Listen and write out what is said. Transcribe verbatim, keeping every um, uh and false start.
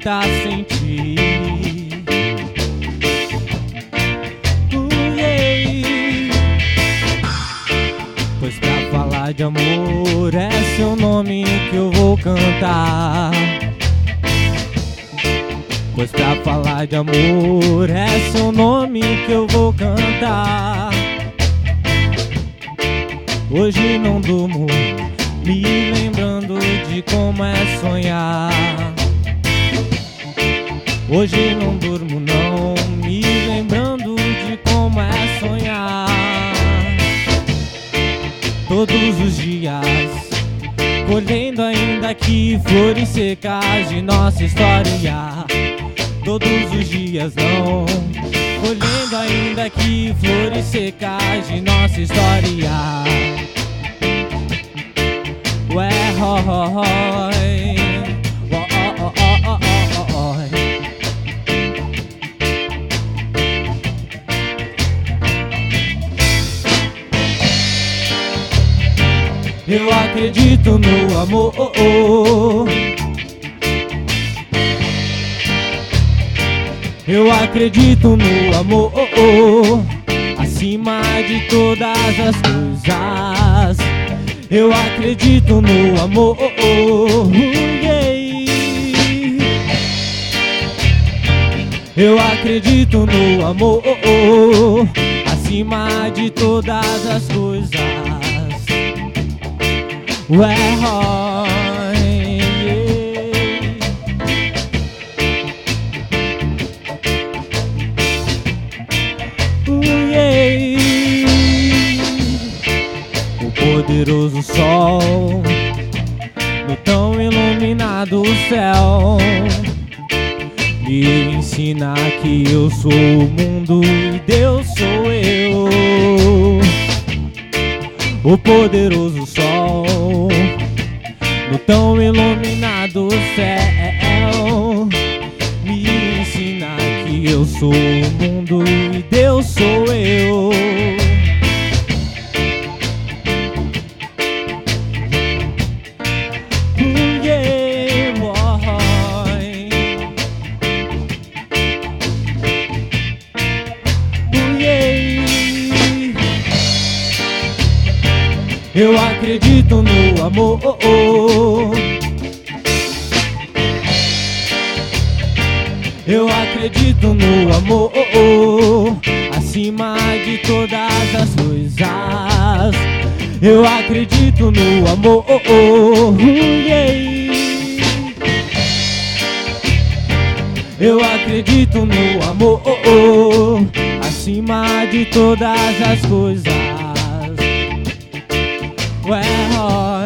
tá sem ti. Uh, yeah. Pois pra falar de amor é seu nome que eu vou cantar. Pois pra falar de amor é seu nome que eu vou cantar. Hoje não durmo me lembrando de como é sonhar. Hoje não durmo não me lembrando de como é sonhar. Todos os dias colhendo ainda que flores secas de nossa história. Todos os dias não colhendo ainda que flores secas de nossa história. Ué, ho, ho, ho, oh, oh, oh, oh, oh, oh. Eu acredito no amor. Eu acredito no amor acima de todas as coisas. Eu acredito no amor, yeah. Eu acredito no amor acima de todas as coisas. Ué, oh, poderoso sol no tão iluminado céu me ensina que eu sou o mundo e Deus sou eu. O poderoso sol no tão iluminado céu me ensina que eu sou o mundo e Deus sou eu. Eu acredito no amor. Eu acredito no amor acima de todas as coisas. Eu acredito no amor, yeah. Eu acredito no amor acima de todas as coisas. Well,